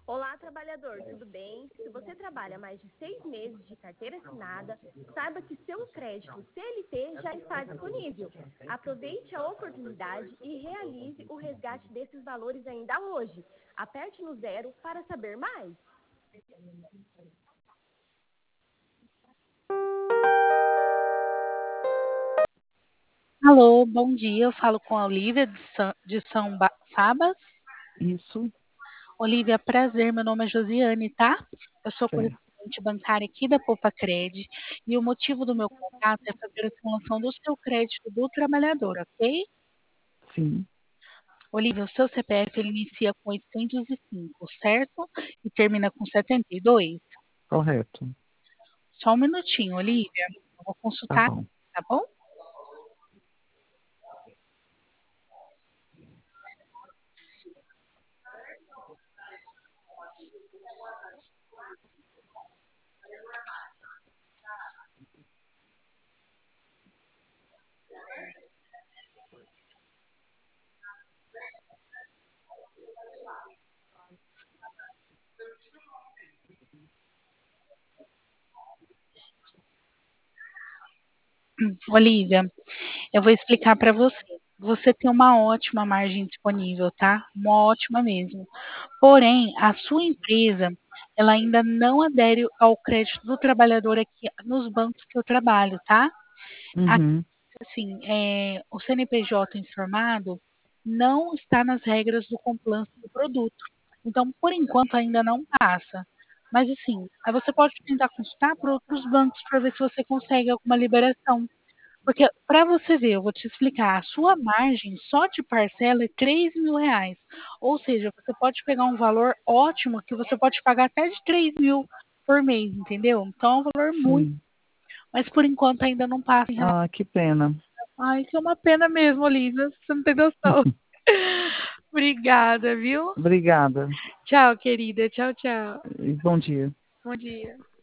Olá, trabalhador, tudo bem? Se você trabalha mais de 6 meses de carteira assinada, saiba que seu crédito CLT já está disponível. Aproveite a oportunidade e realize o resgate desses valores ainda hoje. Aperte no zero para saber mais. Alô, bom dia. Eu falo com a Olivia de São Sabas. Isso, Olivia, prazer. Meu nome é Josiane, tá? Eu sou certo. correspondente bancária aqui da Cred e o motivo do meu contato é fazer a simulação do seu crédito do trabalhador, ok? Sim, Olivia, o seu CPF ele inicia com 805, certo? E termina com 72. correto. Só um minutinho, Olivia. Eu vou Tá consultar, bom. tá bom? Olivia, eu vou explicar para você. Você tem uma ótima margem disponível, tá? Uma ótima mesmo. Porém, a sua empresa, ela ainda não adere ao crédito do trabalhador aqui nos bancos que eu trabalho, tá? Aqui, Uhum, assim, o CNPJ informado não está nas regras do compliance do produto. Então, por enquanto, ainda não passa. Mas, assim, aí você pode tentar consultar para outros bancos para ver se você consegue alguma liberação. Porque, para você ver, eu vou te explicar, a sua margem só de parcela é R$ 3.000. Ou seja, você pode pegar um valor ótimo que você pode pagar até de 3.000 por mês, entendeu? Então é um valor muito, sim. mas por enquanto ainda não passa em relação. Ah, que pena. Ai, que é uma pena mesmo, Olivia, você não tem noção. Obrigada, viu? Obrigada Tchau, querida. Tchau, tchau. e bom dia. Bom dia.